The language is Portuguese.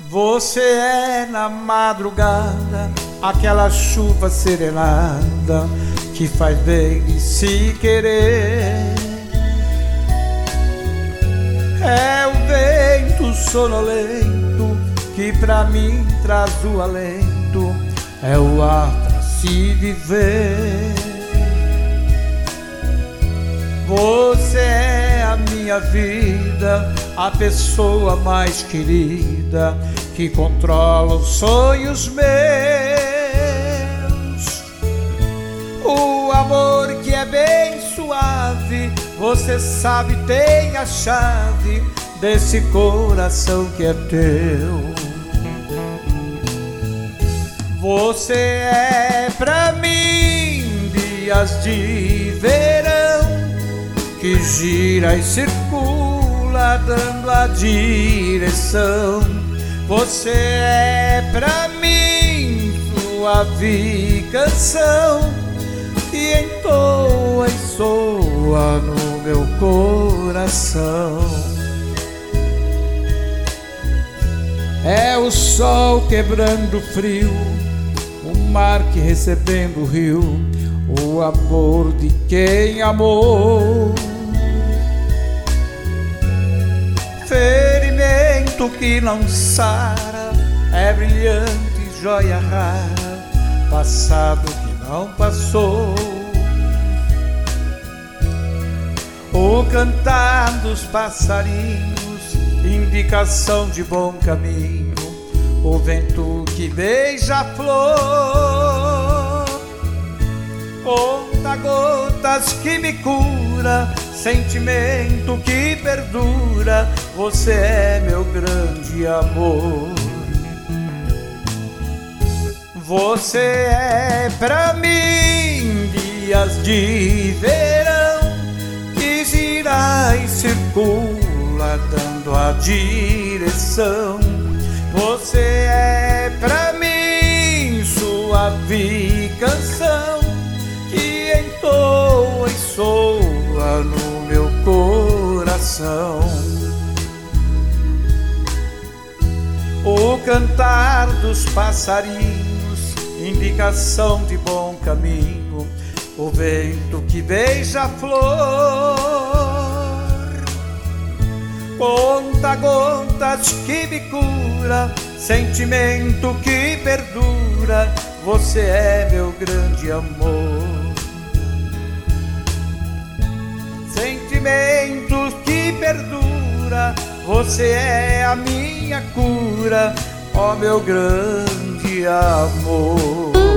Você é na madrugada aquela chuva serenada que faz bem de se querer. É o vento sonolento que pra mim traz o alento, é o ar pra se viver. Você é a minha vida, a pessoa mais querida que controla os sonhos meus. O amor que é bem suave, você sabe, tem a chave desse coração que é teu. Você é pra mim dias de verão que gira e circula dando a direção. Você é pra mim suave canção que entoa e soa no meu coração. É o sol quebrando o frio, o mar que recebendo o rio, o amor de quem amou. Ferimento que não sara, é brilhante joia rara, passado que não passou. O cantar dos passarinhos, indicação de bom caminho, o vento que beija a flor. Conta-gotas que me cura, sentimento que perdura, você é meu grande amor. Você é pra mim dias de verão que gira e circula dando a direção. Você é pra mim suave canção que entoa e soa no meu coração. O cantar dos passarinhos, indicação de bom caminho, o vento que beija a flor. Conta-gotas que me cura, sentimento que perdura, você é meu grande amor. Sentimento que perdura, você é a minha cura, ó meu grande amor.